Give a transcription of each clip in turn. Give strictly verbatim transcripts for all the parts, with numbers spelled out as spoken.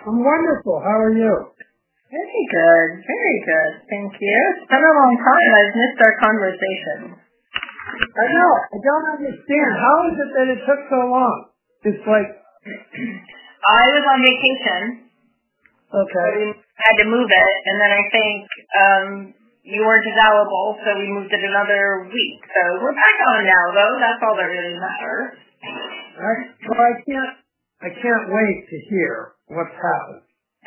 I'm wonderful. How are you? Very good. Very good. Thank you. It's been a long time. I've missed our conversation. I know. I don't understand. How is it that it took so long? It's like... I was on vacation. Okay. So we had to move it, and then I think um, you weren't available, so we moved it another week. So we're back on now, though. That's all that really matters. I, well, I can't, I can't wait to hear what's happened.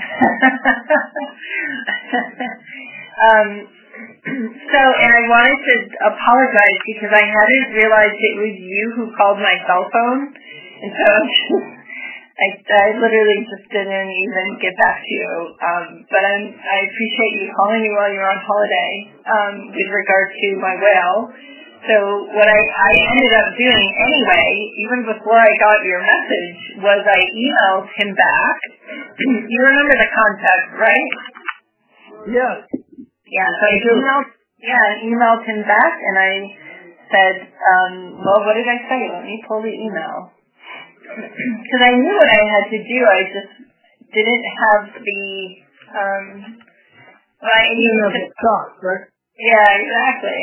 um, so, and I wanted to apologize because I hadn't realized it was you who called my cell phone, and so I, I literally just didn't even get back to you. Um, but I'm, I appreciate you calling me while you were on holiday um, with regard to my whale. So what I, I ended up doing anyway, even before I got your message, was I emailed him back. You remember the context, right? Yes. Yeah, so I emailed, yeah, I emailed him back, and I said, um, well, what did I say? Let me pull the email. Because I knew what I had to do. I just didn't have the, um, well, I needed to... have the stock, right? Yeah, exactly.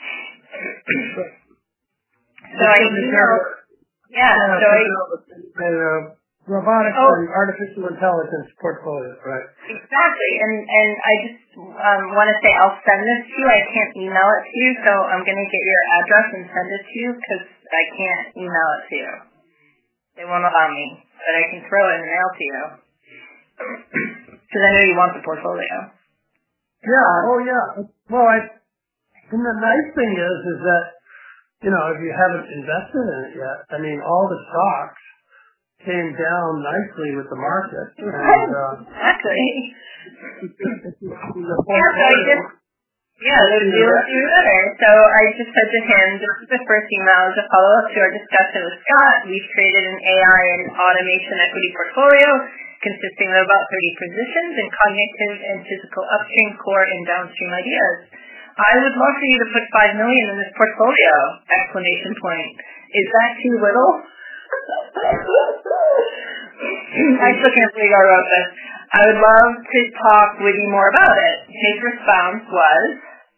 So I emailed, yeah, yeah, so I, and, uh, robotics oh, and artificial intelligence portfolio, right? Exactly, and and I just um, want to say I'll send this to you. I can't email it to you, so I'm going to get your address and send it to you because I can't email it to you. They won't allow me, but I can throw it in the mail to you because I know you want the portfolio. Yeah, oh yeah. Well, I, and the nice thing is, is that, you know, if you haven't invested in it yet, I mean, all the stocks came down nicely with the market. And, uh, exactly. the yeah, so I just, yeah, those deals do better. So I just said to him, this is the first email as a follow-up to our discussion with Scott. We've created an A I and automation equity portfolio consisting of about thirty positions in cognitive and physical upstream, core, and downstream ideas. I would love for you to put five million dollars in this portfolio! Exclamation point. Is that too little? I still can't believe I wrote this. I would love to talk with you more about it. His response was,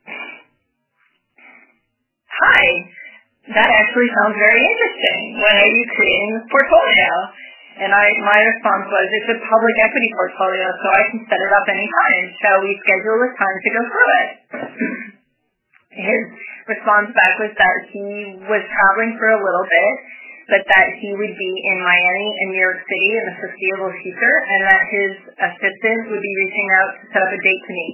hi, that actually sounds very interesting. When are you creating this portfolio? And I, my response was, it's a public equity portfolio, so I can set it up anytime. Shall we schedule a time to go through it? His response back was that he was traveling for a little bit, but that he would be in Miami and New York City in the foreseeable future, and that his assistant would be reaching out to set up a date to meet.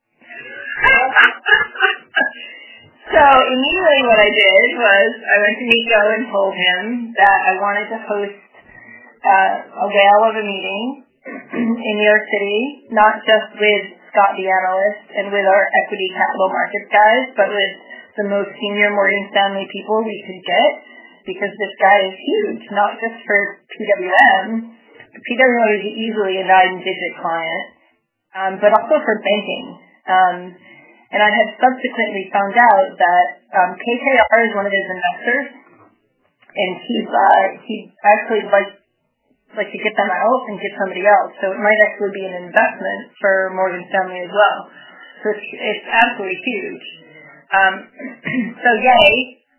So immediately what I did was I went to Nico and told him that I wanted to host uh, a whale of a meeting in New York City, not just with Scott the analyst and with our equity capital markets guys, but with the most senior Morgan Stanley people we could get, because this guy is huge, not just for P W M. P W M is easily a nine-digit client, um, but also for banking. Um, and I had subsequently found out that um, K K R is one of his investors, and he's uh, he'd actually like like to get them out and get somebody else. So it might actually be an investment for Morgan Stanley as well. So it's, it's absolutely huge. Um, so yay.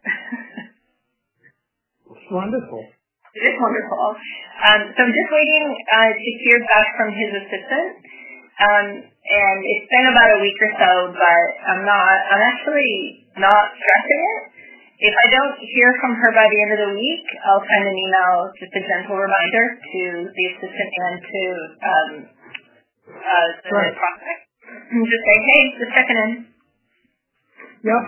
It's wonderful. It is wonderful. Um, so I'm just waiting uh, to hear back from his assistant. Um, and it's been about a week or so, but I'm not, I'm actually not stressing it. If I don't hear from her by the end of the week, I'll send an email, just a gentle reminder to the assistant and to um, uh, the right. prospect. And just say, hey, just checking in. Yep.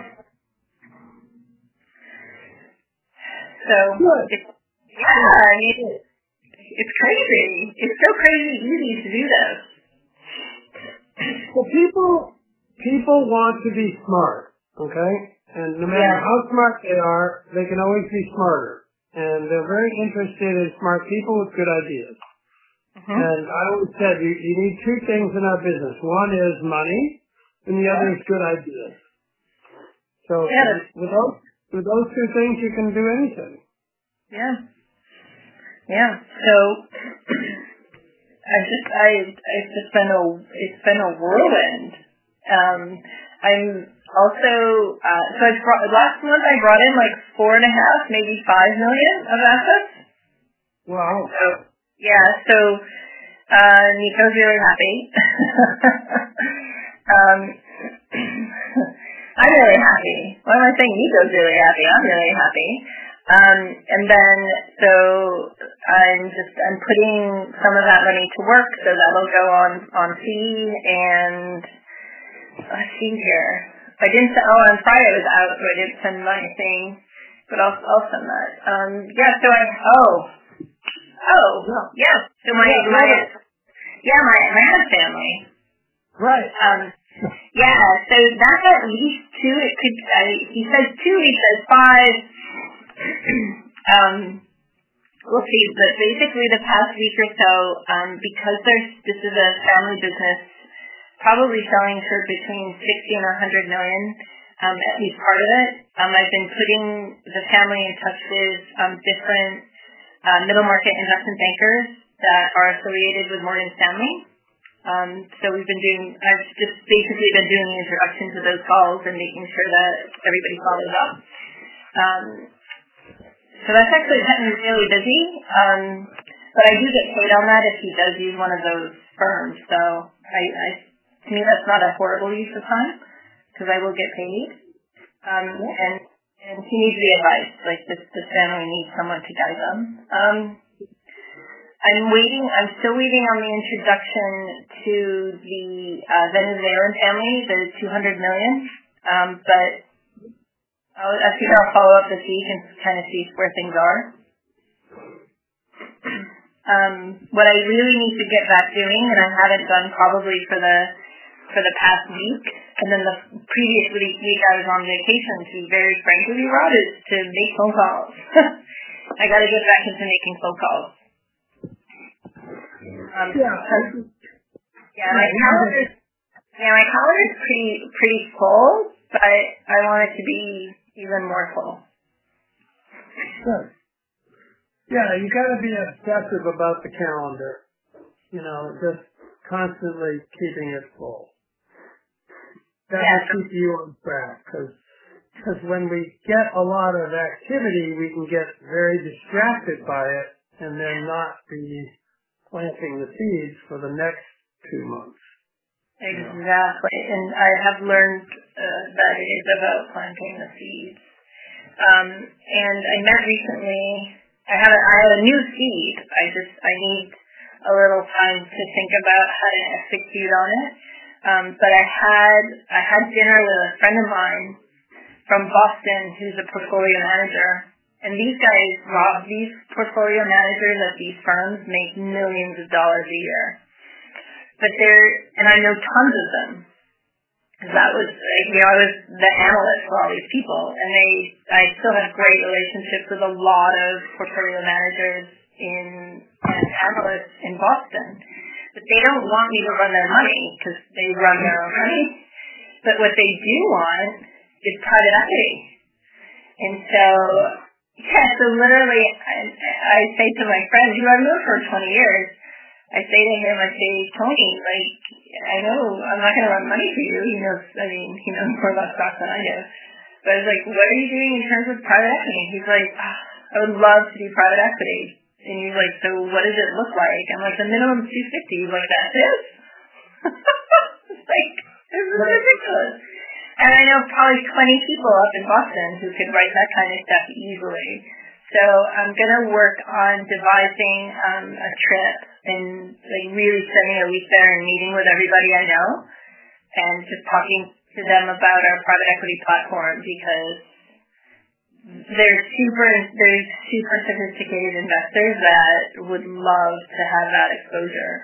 So, it's, yeah, I mean, it's crazy. It's so crazy easy to do this. Well, people, people want to be smart, okay? And no matter yeah. how smart they are, they can always be smarter. And they're very interested in smart people with good ideas. Mm-hmm. And I always said, you, you need two things in our business. One is money, and the yeah. other is good ideas. So yeah. with those with those two things, you can do anything. Yeah. Yeah. So I just, I, it's just been a, it's been a whirlwind. Um, I'm also, uh, so I brought, last month I brought in like four and a half, maybe five million of assets. Wow. So, yeah, so, uh, Nico's really happy. um, I'm really happy. Why am I saying Nico's really happy? I'm really happy. Um, and then, so I'm just, I'm putting some of that money to work, so that'll go on, on fee, and let's see here. I didn't, oh, on Friday I was out, so I didn't send my thing, but I'll, I'll send that. Um, yeah, so I, oh, oh, yeah, so my, my, yeah, my, my other family. Right. Um, yeah, so that's at least two, it could, I, he says two, he says five. um, we'll see, but basically the past week or so, um, because there's, this is a family business, probably selling for between sixty and a hundred million, um, at least part of it. Um, I've been putting the family in touch with, um, different, uh, middle market investment bankers that are affiliated with Morgan Stanley. Um, so we've been doing, I've just basically been doing the introductions to those calls and making sure that everybody follows up. Um, So that's actually gotten really busy, um, but I do get paid on that if he does use one of those firms. So I, I to me that's not a horrible use of time because I will get paid. Um, and and he needs the advice. Like this, this family needs someone to guide them. Um, I'm waiting. I'm still waiting on the introduction to the uh, Venezuelan family, the two hundred million. Um, but I'll, I think I'll follow up this week and kind of see where things are. Um, what I really need to get back doing, and I haven't done probably for the for the past week, and then the previous week, week I was on vacation, to be very frank with you, Rod, is to make phone calls. I got to get back into making phone calls. Um, Yeah. yeah, my calendar, yeah, my calendar is pretty pretty full, but I want it to be even more full. Good. Yeah, you got to be obsessive about the calendar. You know, just constantly keeping it full. That Yeah. will keep you on track, because when we get a lot of activity, we can get very distracted by it and then not be planting the seeds for the next two months. Exactly, and I have learned uh, that it is about planting the seeds. Um, and I met recently. I have a, I have a new seed. I just I need a little time to think about how to execute on it. Um, but I had I had dinner with a friend of mine from Boston who's a portfolio manager. And these guys, Rob, these portfolio managers at these firms make millions of dollars a year. But they're, and I know tons of them. Because that was, you know, I was the analyst for all these people. And they, I still have great relationships with a lot of portfolio managers in, and analysts in Boston. But they don't want me to run their money because they run their own money. But what they do want is private equity. And so, yeah, so literally, I, I say to my friend, who I've known for twenty years, I say to him, I say, Tony, like, I know I'm not going to run money for you. He knows, I mean, he knows more about stocks than I do. But I was like, what are you doing in terms of private equity? He's like, oh, I would love to do private equity. And he's like, so what does it look like? I'm like, the minimum two fifty. He's like, that's it? It's like, this is ridiculous. And I know probably twenty people up in Boston who could write that kind of stuff easily. So I'm going to work on devising um, a trip and like really spending a week there and meeting with everybody I know and just talking to them about our private equity platform because they're super, they're super sophisticated investors that would love to have that exposure.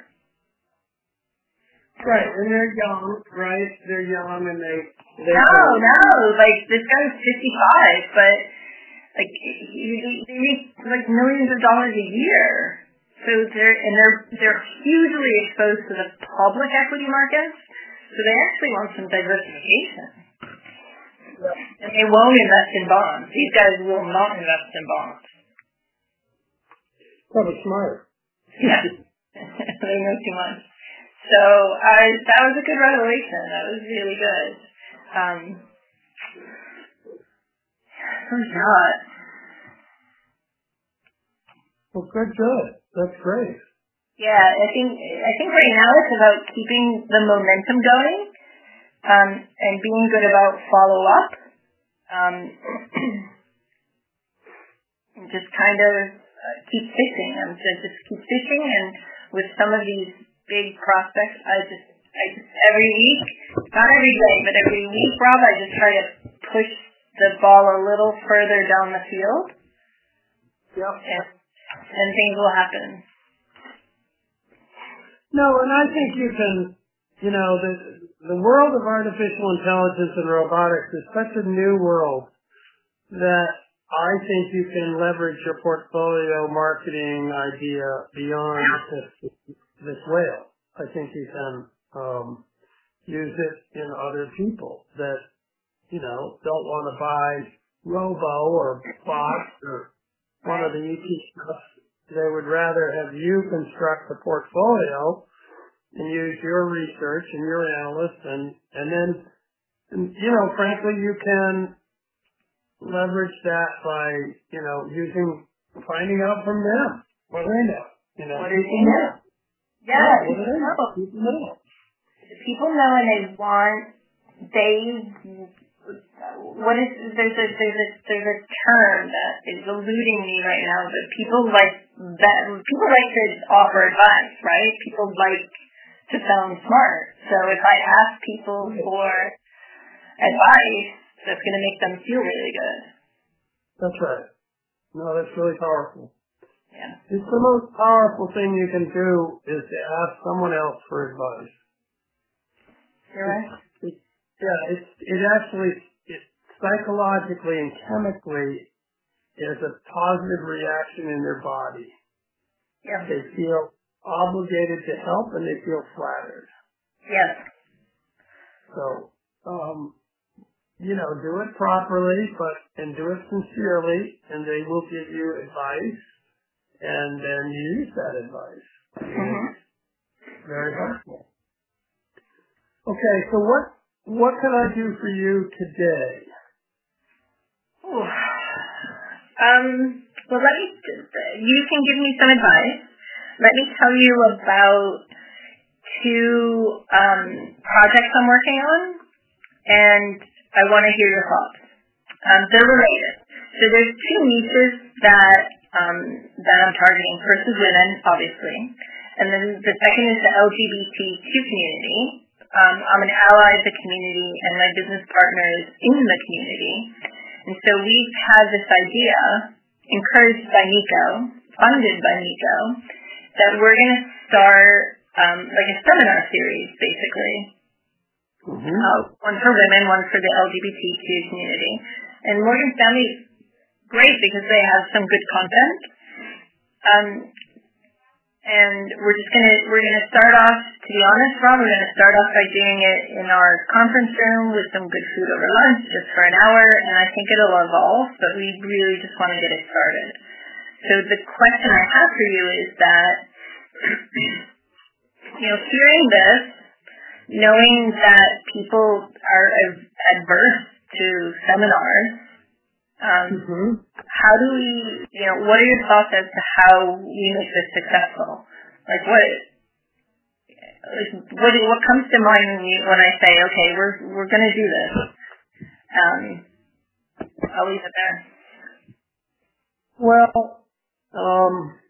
Right, and they're young, right? They're young and they... they no, can... no, like this guy's fifty-five, but like they make like millions of dollars a year. So they're and they're they're hugely exposed to the public equity markets. So they actually want some diversification. Yeah. And they won't invest in bonds. These guys will not invest in bonds. Probably smart. Yeah. they know too much. So I, that was a good revelation. That was really good. Um, so yeah. Well, good, good. That's great. Yeah, I think I think right now it's about keeping the momentum going, um, and being good about follow up. Um, and just kind of uh, keep fishing. I'm just, just keep fishing, and with some of these big prospects, I just I just every week, not every day, but every week, Rob, I just try to push the ball a little further down the field. Yep. And, and things will happen. No, and I think you can, you know, the the world of artificial intelligence and robotics is such a new world that I think you can leverage your portfolio marketing idea beyond this, this whale. I think you can um, use it in other people that, you know, don't want to buy Robo or Box or one of the E T stuff. They would rather have you construct the portfolio and use your research and your analysts, and and then, and, you know, frankly, you can leverage that by, you know, using, finding out from them what they know. You know, what do they know? Yeah, yeah, what do people they know? know. People know. People know, and they want. They. What is there's a there's a there's a term that is eluding me right now, but people like that people like to offer advice, right? People like to sound smart. So if I ask people for advice, that's going to make them feel really good. That's right. No, that's really powerful. Yeah. It's the most powerful thing you can do is to ask someone else for advice. You're right. It, it, yeah, it's it actually it psychologically and chemically is a positive reaction in their body. Yeah. They feel obligated to help and they feel flattered. Yes. So, um, you know, do it properly, but and do it sincerely, and they will give you advice, and then you use that advice. Mm-hmm. Very helpful. Okay, so what what can I do for you today? Ooh. Um. Well, let me. You can give me some advice. Let me tell you about two um, projects I'm working on, and I want to hear your thoughts. Um, they're related. So there's two niches that um, that I'm targeting. First is women, obviously, and then the second is the L G B T Q community. Um, I'm an ally of the community, and my business partner is in the community. And so we've had this idea, encouraged by Nico, funded by Nico, that we're going to start um, like a seminar series, basically. Mm-hmm. Uh, one for women, one for the L G B T Q community. And Morgan Stanley is great because they have some good content. Um, and we're just gonna we're gonna start off. To be honest, Rob, we're gonna start off by doing it in our conference room with some good food over lunch, just for an hour. And I think it'll evolve, but we really just want to get it started. So the question I have for you is that, you know, hearing this, knowing that people are adverse to seminars, um, Mm-hmm. how do we, you know, what are your thoughts as to how we make this successful? Like what, like what, what comes to mind when, you, when I say, okay, we're we're going to do this? Um, I'll leave it there. Well, um,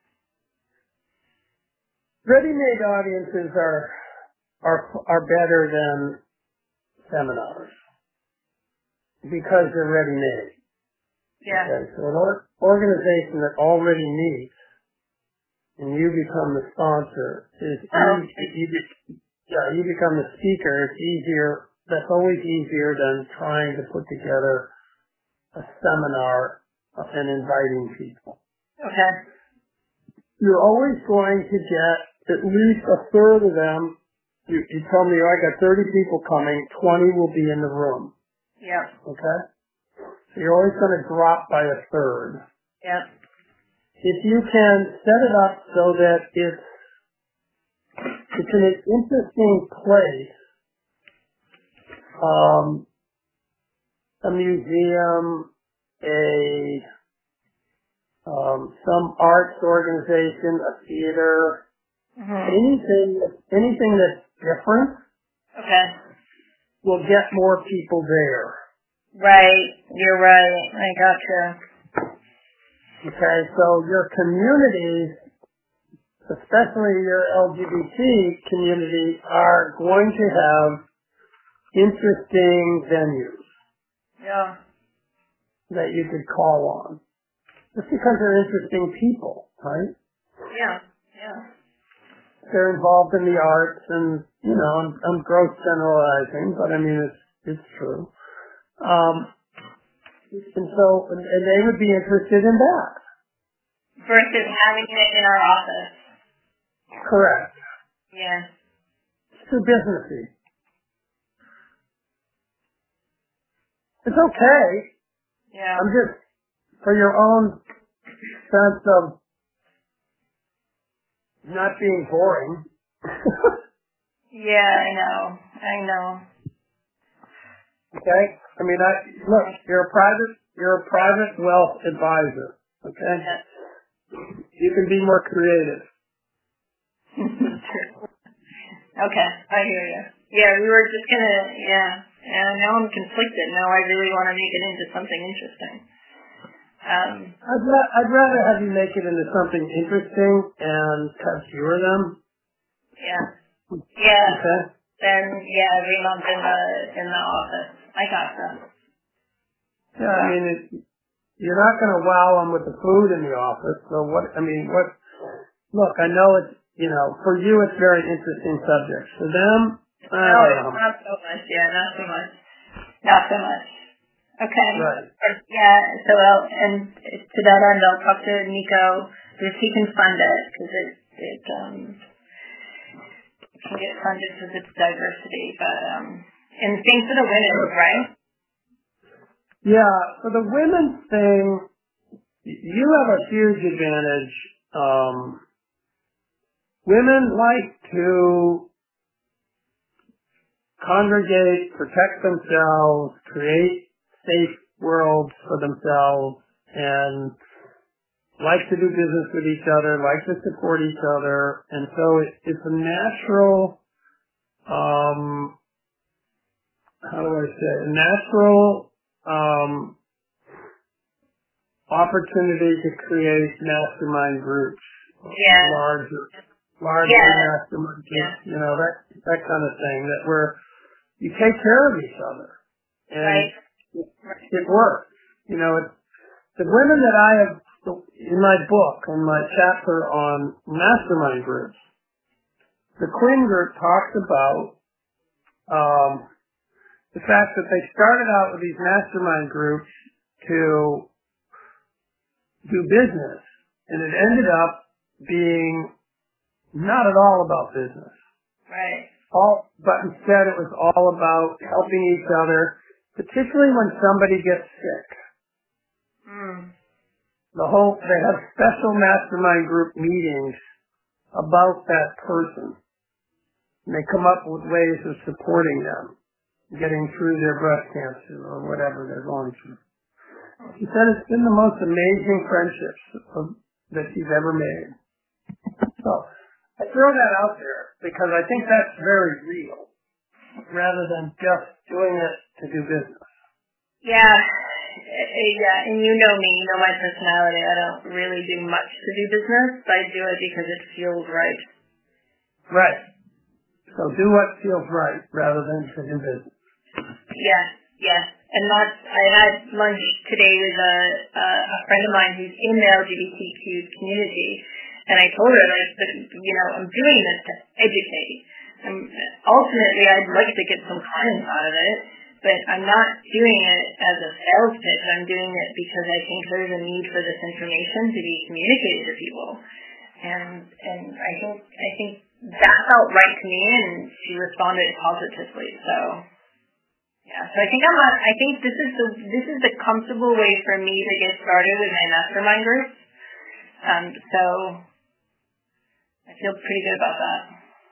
ready-made audiences are are are better than seminars because they're ready-made. Yeah. Okay, so an or- organization that already meets and you become the sponsor is Oh. easy. You, be- yeah, you become the speaker. It's easier. That's always easier than trying to put together a seminar and inviting people. Okay. You're always going to get at least a third of them. You, you tell me, I got thirty people coming, twenty will be in the room. Yeah. Okay? So you're always going to drop by a third. Yeah. If you can set it up so that it's it's an interesting place. Um, a museum, a um, some arts organization, a theater, mm-hmm. anything anything that's different. Okay. Will get more people there. Right. You're right. I gotcha. Okay, so your communities, especially your L G B T community, are going to have interesting venues. Yeah. That you could call on. Just because they're interesting people, right? Yeah, yeah. They're involved in the arts and, you know, I'm, I'm gross generalizing, but I mean, it's, it's true. Um, and so, and, and they would be interested in that. Versus having it in our office. Correct. Yeah. It's too businessy. It's okay. Yeah. I'm just, for your own sense of not being boring. Yeah, I know. I know. Okay? I mean, I, look, you're a private, you're a private wealth advisor. Okay? Yes. You can be more creative. Okay, I hear you. Yeah, we were just gonna, yeah. Yeah, now I'm conflicted. Now I really want to make it into something interesting. Um, I'd, ra- I'd rather have you make it into something interesting and have fewer of them. Yeah. Yeah. Okay. Then, yeah, every month in the, in the office. I got that. Yeah, I mean, it, you're not going to wow them with the food in the office. So what, I mean, what, look, I know it's, you know, for you it's very interesting subjects. For them, I no, don't it's know. not so much. Yeah, not so much. Not so much. Okay. Right. Yeah, so I'll, and to that end, I'll talk to Nico if he can fund it, because it, it, um, can get funded because it's diversity, but, um, and same for the women, right? Yeah, for the women's thing, you have a huge advantage. Um, women like to congregate, protect themselves, create safe worlds for themselves, and like to do business with each other, like to support each other, and so it, it's a natural, um, how do I say, a natural um, opportunity to create mastermind groups, Yeah. larger, larger yeah. mastermind groups, Yeah. you know, that that kind of thing, that where you take care of each other, and Right. it, it works. You know, it's the women that I have in my book, in my chapter on mastermind groups. The Quinn Group talks about um, the fact that they started out with these mastermind groups to do business, and it ended up being not at all about business. Right. All, but instead it was all about helping each other, particularly when somebody gets sick. Mm. The whole, they have special mastermind group meetings about that person. And they come up with ways of supporting them, getting through their breast cancer or whatever they're going through. She said it's been the most amazing friendships of, that she's ever made. So I throw that out there because I think that's very real, rather than just doing it to do business. Yeah. Yeah, and you know me, you know my personality. I don't really do much to do business. I do it because it feels right. Right. So do what feels right rather than to do business. Yeah, yeah. And that's, I had lunch today with a, a, a friend of mine who's in the L G B T Q community, and I told her, like, that, you know, I'm doing this to educate. And ultimately, I'd like to get some clients out of it, but I'm not doing it as a sales pitch. I'm doing it because I think there's a need for this information to be communicated to people. And and I think I think that felt right to me, and she responded positively. So yeah, so I think I'm not, I think this is the this is the comfortable way for me to get started with my mastermind group. Um, so I feel pretty good about that.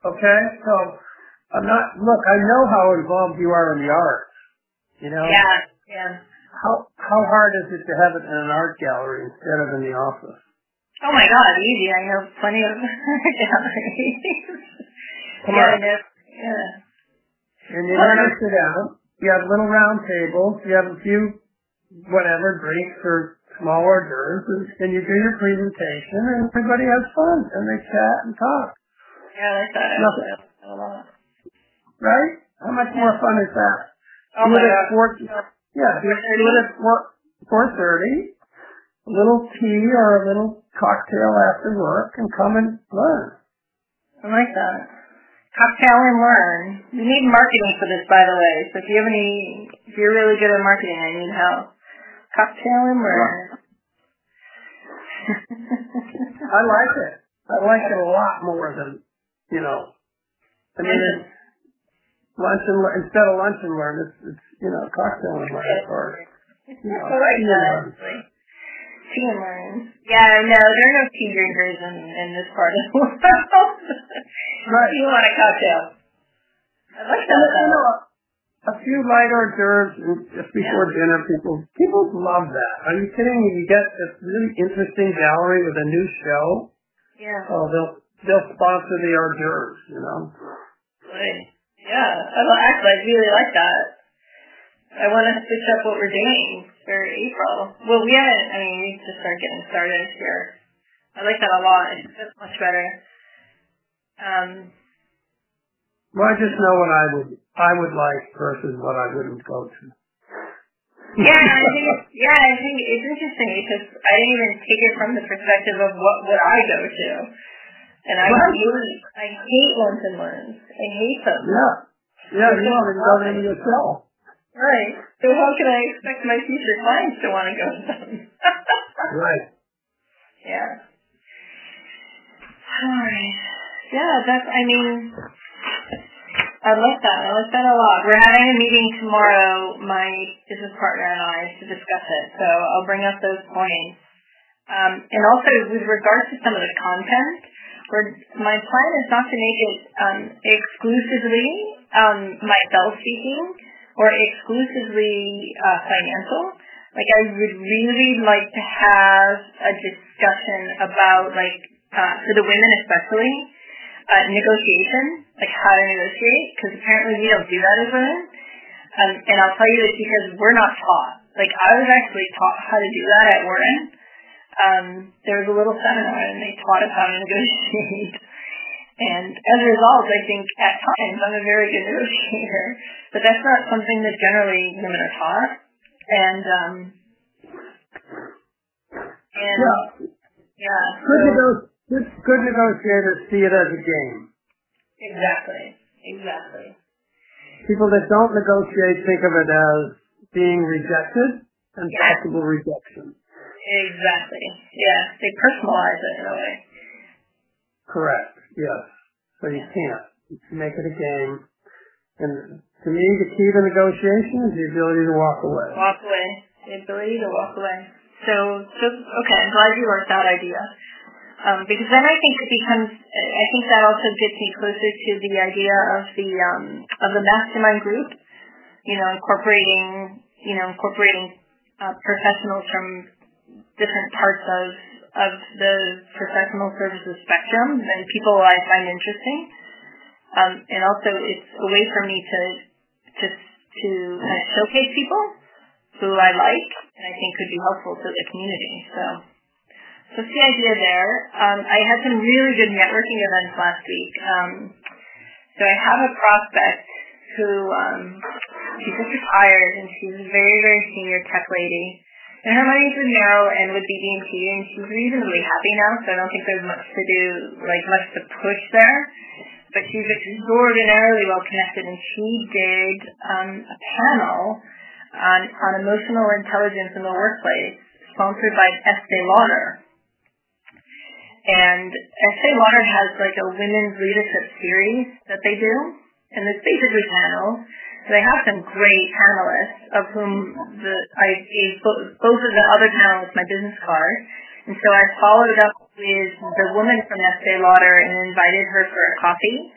Okay, so I'm not. Look, I know how involved you are in the arts. You know. Yeah. Yeah. How how hard is it to have it in an art gallery instead of in the office? Oh my God, easy. I know plenty of galleries. Come yeah, on. I know. Yeah. And you learn to sit down. You have little round tables. You have a few, whatever, drinks or small hors d'oeuvres, and, and you do your presentation, and everybody has fun, and they chat and talk. Yeah, I like that. I Nothing. like that a lot. Right? How much more fun is that? Oh do my it at God. four, yeah, do, do it at four, four thirty. A little tea or a little cocktail after work, and come and learn. I like that. Cocktail and learn. You need marketing for this, by the way. So if you have any, if you're really good at marketing, I need help. Cocktail and learn. I like it. I like it a lot more than, you know, I mean, it's lunch and learn, instead of lunch and learn, it's, it's you know, cocktail and learn, or, you know, I like tea and that. learn. Tea and learn. Yeah, no, there are no tea drinkers in, in this part of the world. Right. You want a cocktail. I like that. And, you know, a few light hors d'oeuvres just before yeah. dinner, people people love that. Are you kidding me? You get this really interesting gallery with a new show. Yeah. Oh, they'll they'll sponsor the hors d'oeuvres, you know. Good. Yeah. I well, actually, I really like that. I want to switch up what we're doing for April. Well, we haven't. I mean, we need to start getting started here. I like that a lot. It's much better. Um. Well, I just know what I would I would like versus what I wouldn't go to. Yeah, I think yeah, I think it's interesting because I didn't even take it from the perspective of what would I go to, and I right. hate I hate lunch and learns. I hate them. Yeah, yeah, you want to go to yourself. Right. So how can I expect my future clients to want to go to them? Right. Yeah. All right. Yeah, that's. I mean. I like that. I like that a lot. We're having a meeting tomorrow, my business partner and I, to discuss it. So I'll bring up those points. Um, and also, with regards to some of the content, we're, my plan is not to make it um, exclusively um, myself speaking or exclusively uh, financial. Like, I would really like to have a discussion about, like, uh, for the women especially, Uh, negotiation, like how to negotiate, because apparently we don't do that as women. Um, and I'll tell you this because we're not taught. Like I was actually taught how to do that at Wharton. Um, there was a little seminar and they taught us how to negotiate. And as a result, I think at times I'm a very good negotiator, but that's not something that generally women are taught. And um, and yeah, yeah good, so, nego- good, good negotiators see it as a game. Exactly, exactly. People that don't negotiate think of it as being rejected and yeah. possible rejection. Exactly. Yeah, they personalize it in a way. Correct. Yes. So you yeah. can't. You can make it a game. And to me, the key to negotiation is the ability to walk away. Walk away. The ability to walk away. So, just okay. I'm glad you liked that idea. Um, because then I think it becomes, I think that also gets me closer to the idea of the um, of the mastermind group. You know, incorporating, you know, incorporating uh, professionals from different parts of of the professional services spectrum and people I find interesting. Um, and also, it's a way for me to to to kind of showcase people who I like and I think could be helpful to the community. So. So that's the idea there. Um, I had some really good networking events last week. Um, so I have a prospect who, um, she just retired, and she's a very, very senior tech lady. And her money's with Merrill and with B B and T, and she's reasonably happy now, so I don't think there's much to do, like much to push there. But she's extraordinarily well connected, and she did um, a panel on, on emotional intelligence in the workplace, sponsored by Estee Lauder. And Estee Lauder has like a women's leadership series that they do, and it's basically panels. So they have some great panelists, of whom the I gave both, both of the other panelists my business card. And so I followed up with the woman from Estee Lauder and invited her for a coffee.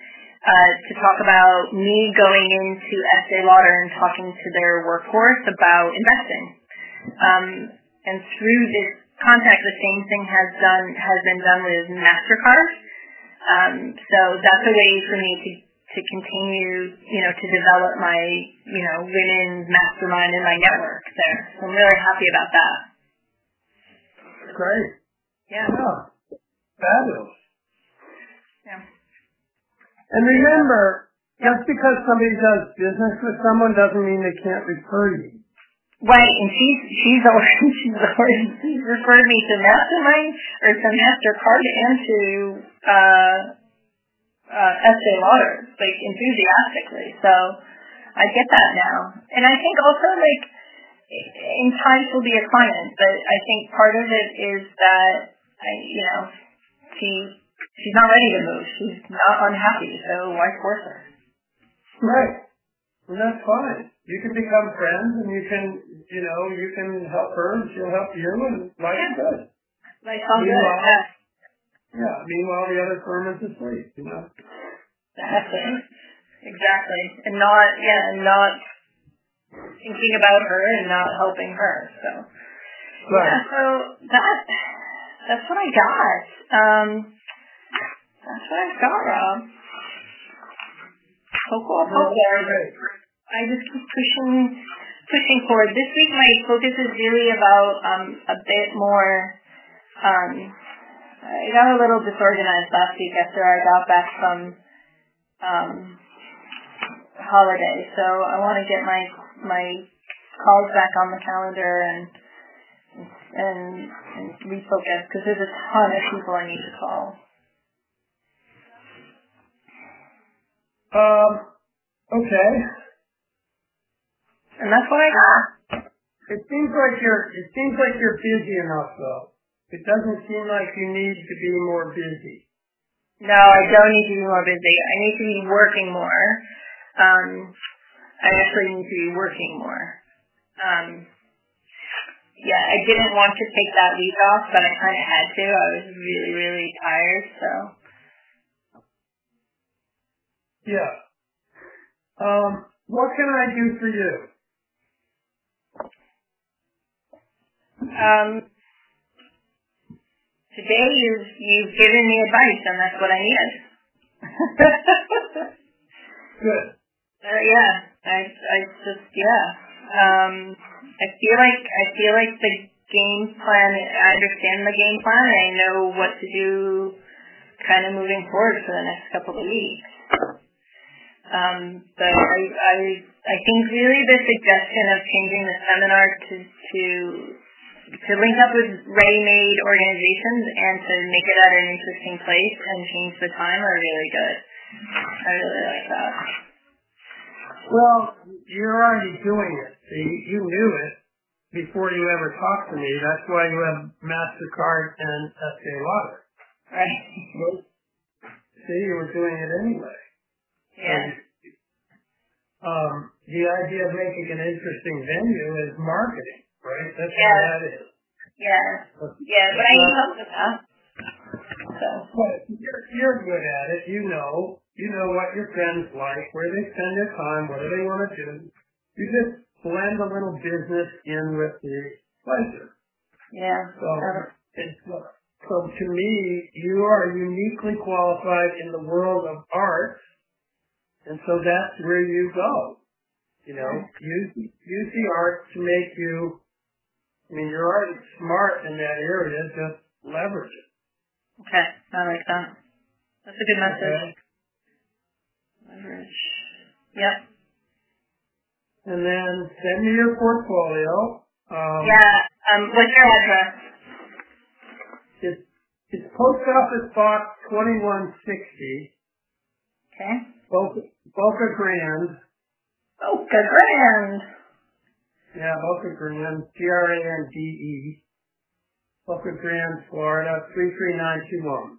uh, to talk about me going into Estee Lauder and talking to their workforce about investing. Um, and through this contact, the same thing has done has been done with MasterCard. Um, so that's a way for me to to continue, you know, to develop my, you know, women's mastermind and my network there. So I'm really happy about that. Great. Yeah. Yeah. Fabulous. Yeah. And remember, just because somebody does business with someone doesn't mean they can't refer you. Right, and she's she's already she's already referred me to Mastermind or to MasterCard and to uh uh Estee Lauder, like enthusiastically. So I get that now. And I think also like in time she'll be a client, but I think part of it is that I you know, she she's not ready to move. She's not unhappy, so why force her? Right. And that's fine. You can become friends and you can, you know, you can help her and she'll help you and life's Yeah. good. Life's all good. Yeah. Yeah. Meanwhile, the other firm is asleep, you know. Exactly. Exactly. And not, yeah, not thinking about her and not helping her. So, Right. yeah, so that, that's what I got. Um, that's what I got, Rob. Hopefully, hopefully. I just keep pushing, pushing forward. This week, my focus is really about um, a bit more. Um, I got a little disorganized last week after I got back from um, holiday, so I want to get my my calls back on the calendar and and, and refocus because there's a ton of people I need to call. Um. Okay. And that's what I got. It seems like you're. It seems like you're busy enough, though. It doesn't seem like you need to be more busy. No, I don't need to be more busy. I need to be working more. Um, I actually need to be working more. Um, yeah, I didn't want to take that week off, but I kind of had to. I was really, really tired, so. Yeah. Um. What can I do for you? Um, today you've, you've given me advice, and that's what I needed. Good. Uh, yeah, I, I just, yeah. Um, I feel like, I feel like the game plan, I understand the game plan, and I know what to do kind of moving forward for the next couple of weeks. Um, but I, I, I think really the suggestion of changing the seminar to, to, to link up with ready-made organizations and to make it at an interesting place and change the time are really good. I really like that. Well, you're already doing it. See, you knew it before you ever talked to me. That's why you have MasterCard and Estee Lauder. Right. Well, see, you were doing it anyway. Yeah. So, um, the idea of making an interesting venue is marketing, right? That's yeah. what that is. Yeah. That's, yeah, but I need help with that. So. But you're, you're good at it. You know. You know what your friends like, where they spend their time, what do they want to do. You just blend a little business in with the pleasure. Yeah. So, it's, so to me, you are uniquely qualified in the world of art, and so that's where you go. You know, use use the art to make you. I mean, you're already smart in that area. Just leverage it. Okay, I like that. That's a good message. Okay. Leverage. Yep. And then send me your portfolio. Um, yeah. Um. What's your address? It's it's Post Office Box twenty-one sixty. Okay. Boca, Boca Grande. Boca Grande. Yeah, Boca Grande. G R A N D E. Boca Grande, Florida three three nine two one.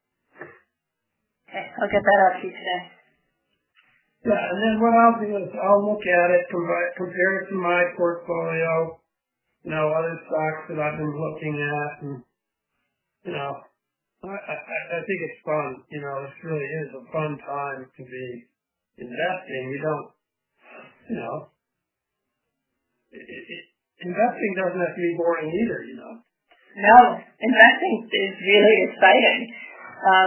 Okay, I'll get that out to you today. Yeah, and then what I'll do is I'll look at it, compare, compare it to my portfolio, you know, other stocks that I've been looking at, and, you know, I, I, I think it's fun. You know, it really is a fun time to be investing. You don't, you know, it, it, investing doesn't have to be boring either, you know. No, investing is really exciting. Um,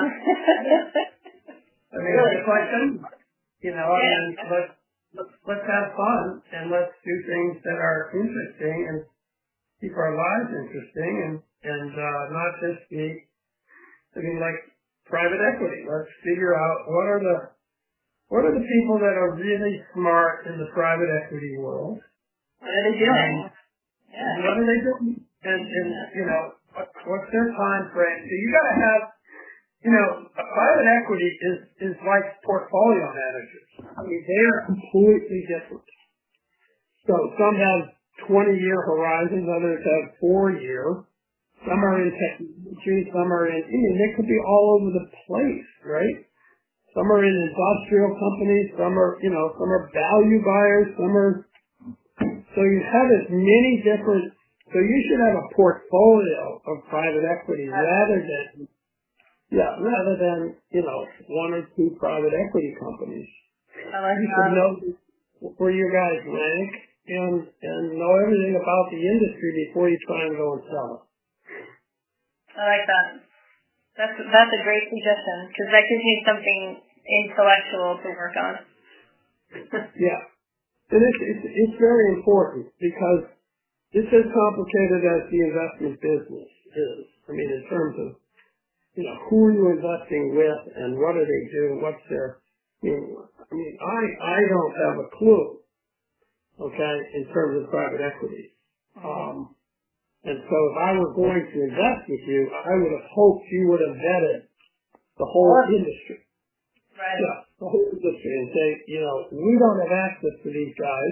I mean, really it's like them, you know, yeah. I mean, let's, let's, let's have fun and let's do things that are interesting and keep our lives interesting and, and uh, not just be, I mean, like private equity. Let's figure out what are the, what are the people that are really smart in the private equity world? What are they doing? And, yeah. What are they doing? And, and you know, what, what's their time frame? So you got to have, you know, private equity is, is like portfolio managers. I mean, they are completely different. So some have twenty-year horizons, others have four-year. Some are in technology, some are in, I mean, they could be all over the place, right? Some are in industrial companies, some are, you know, some are value buyers, some are, so you have as many different, so you should have a portfolio of private equity rather than, yeah, rather than, you know, one or two private equity companies. I like you should know where you guys rank and, and know everything about the industry before you try and go and sell it. I like that. That's that's a great suggestion because that gives me something intellectual to work on. Yeah, and it's, it's it's very important because it's as complicated as the investment business is. I mean, in terms of, you know, who are you investing with and what do they do? What's their, I mean, I mean, I I don't have a clue. Okay, in terms of private equity. Um, And so if I were going to invest with you, I would have hoped you would have vetted the whole industry. Right. Yeah, the whole industry and say, you know, we don't have access to these guys.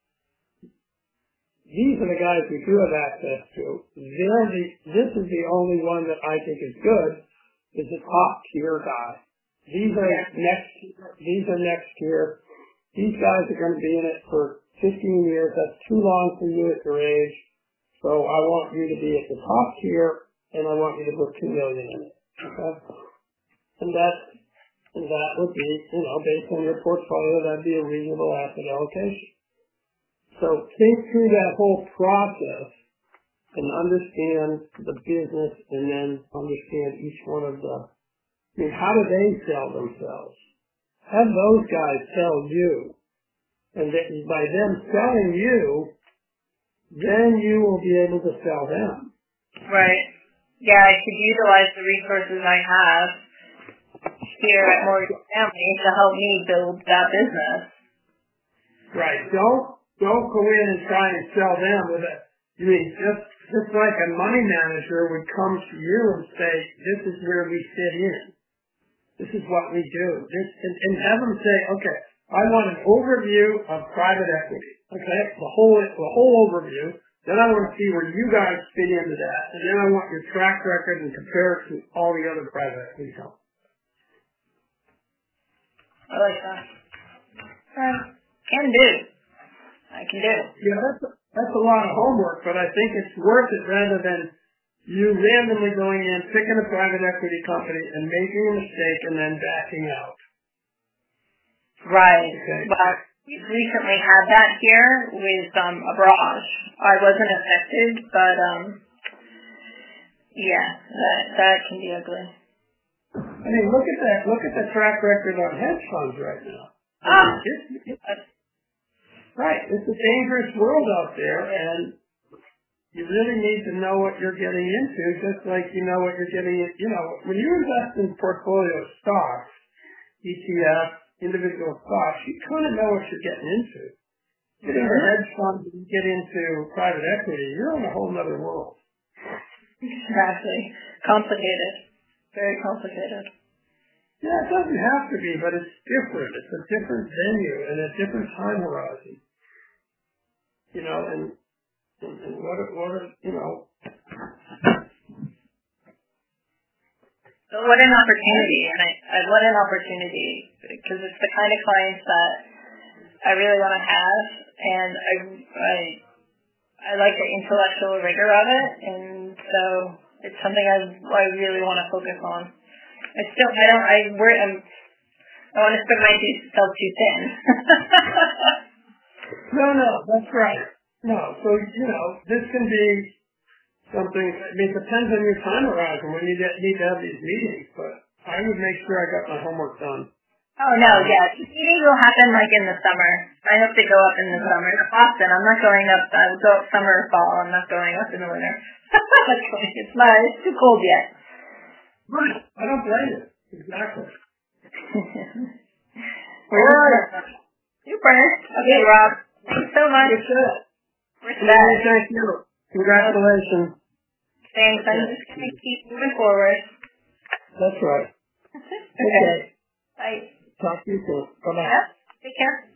These are the guys we do have access to. They're the, this is the only one that I think is good, is the top tier guy. These are yeah. next, these are next tier. These guys are going to be in it for fifteen years. That's too long for you at your age. So I want you to be at the top tier, and I want you to put two million in it. Okay, and that and that would be, you know, based on your portfolio, that'd be a reasonable asset allocation. So think through that whole process and understand the business, and then understand each one of the. I mean, how do they sell themselves? Have those guys sell you, and then by them selling you, then you will be able to sell them. Right. Yeah, I could utilize the resources I have here at Morgan Stanley to help me build that business. Right. Don't don't go in and try and sell them with it. You mean just just like a money manager would come to you and say, "This is where we fit in. This is what we do." This and, and have them say, "Okay, I want an overview of private equity." Okay, the whole the whole overview. Then I want to see where you guys fit into that, and then I want your track record and compare it to all the other private equity companies. I like that. Right. Can do. I can do. Yeah, that's a, that's a lot of homework, but I think it's worth it rather than you randomly going in, picking a private equity company and making a mistake and then backing out. Right. Okay. But we've recently had that here with um, a barrage. I wasn't affected, but um, yeah, that that can be ugly. I mean, look at that. Look at the track record on hedge funds right now. I Ah, mean, it's, it's, right. It's a dangerous world out there, and you really need to know what you're getting into, just like you know what you're getting in. You know, when you invest in portfolio stocks, E T Fs, individual stocks, you kind of know what you're getting into. Get into hedge funds and get into private equity, you're in a whole other world. Exactly. Complicated. Very complicated. Yeah, it doesn't have to be, but it's different. It's a different venue and a different time horizon. You know, and and, and what are, what are, you know. So what an opportunity, and I, I what an opportunity, because it's the kind of clients that I really want to have, and I, I, I like the intellectual rigor of it, and so it's something I I really want to focus on. I still I don't I worry I'm I want to spread myself too thin. No, no, that's right. No, so you know this can be something. I mean, it depends on your time horizon when you get, need to have these meetings. But I would make sure I got my homework done. Oh no, yeah, these meetings will happen like in the summer. I hope they go up in the summer. Often, I'm not going up. I will go up summer or fall. I'm not going up in the winter. It's not. It's too cold yet. Right. I don't blame you. Exactly. All right. Super. Okay, Rob. Thanks so much. Good shit. We're set. Thank you. Congratulations. Thanks. I'm just going to keep moving forward. That's right. Okay. Okay. Bye. Talk to you soon. Bye-bye. Yeah. Take care.